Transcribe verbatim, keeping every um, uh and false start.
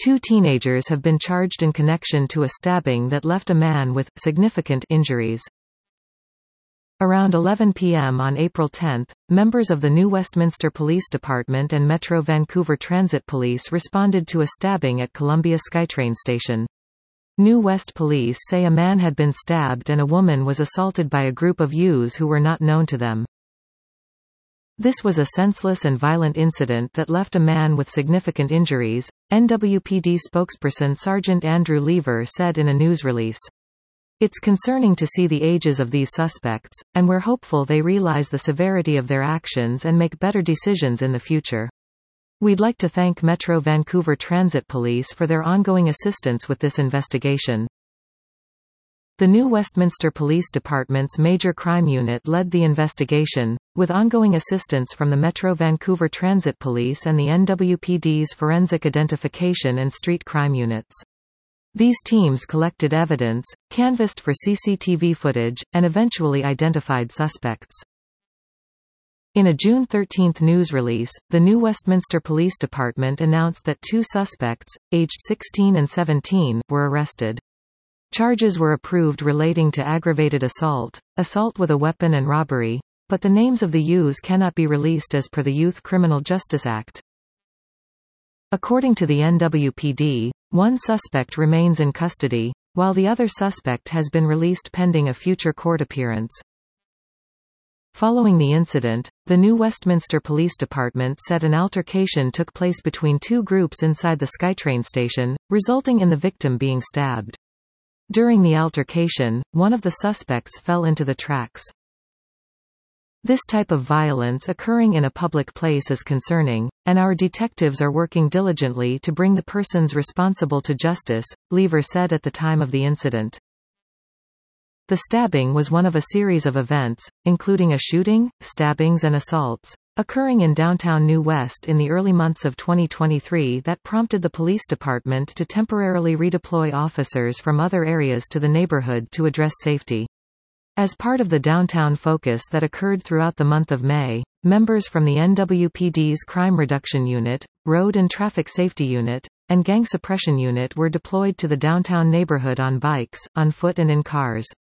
Two teenagers have been charged in connection to a stabbing that left a man with significant injuries. Around eleven p m on April tenth, members of the New Westminster Police Department and Metro Vancouver Transit Police responded to a stabbing at Columbia SkyTrain station. New West Police say a man had been stabbed and a woman was assaulted by a group of youths who were not known to them. This was a senseless and violent incident that left a man with significant injuries, N W P D spokesperson Sergeant Andrew Lever said in a news release. It's concerning to see the ages of these suspects, and we're hopeful they realize the severity of their actions and make better decisions in the future. We'd like to thank Metro Vancouver Transit Police for their ongoing assistance with this investigation. The New Westminster Police Department's Major Crime Unit led the investigation, with ongoing assistance from the Metro Vancouver Transit Police and the N W P D's Forensic Identification and Street Crime Units. These teams collected evidence, canvassed for C C T V footage, and eventually identified suspects. In a June thirteenth news release, the New Westminster Police Department announced that two suspects, aged sixteen and seventeen, were arrested. Charges were approved relating to aggravated assault, assault with a weapon and robbery, but the names of the youths cannot be released as per the Youth Criminal Justice Act. According to the N W P D, one suspect remains in custody, while the other suspect has been released pending a future court appearance. Following the incident, the New Westminster Police Department said an altercation took place between two groups inside the SkyTrain station, resulting in the victim being stabbed. During the altercation, one of the suspects fell into the tracks. This type of violence occurring in a public place is concerning, and our detectives are working diligently to bring the persons responsible to justice, Lever said at the time of the incident. The stabbing was one of a series of events, including a shooting, stabbings and assaults, occurring in downtown New West in the early months of twenty twenty-three that prompted the police department to temporarily redeploy officers from other areas to the neighborhood to address safety. As part of the downtown focus that occurred throughout the month of May, members from the N W P D's Crime Reduction Unit, Road and Traffic Safety Unit, and Gang Suppression Unit were deployed to the downtown neighborhood on bikes, on foot and in cars.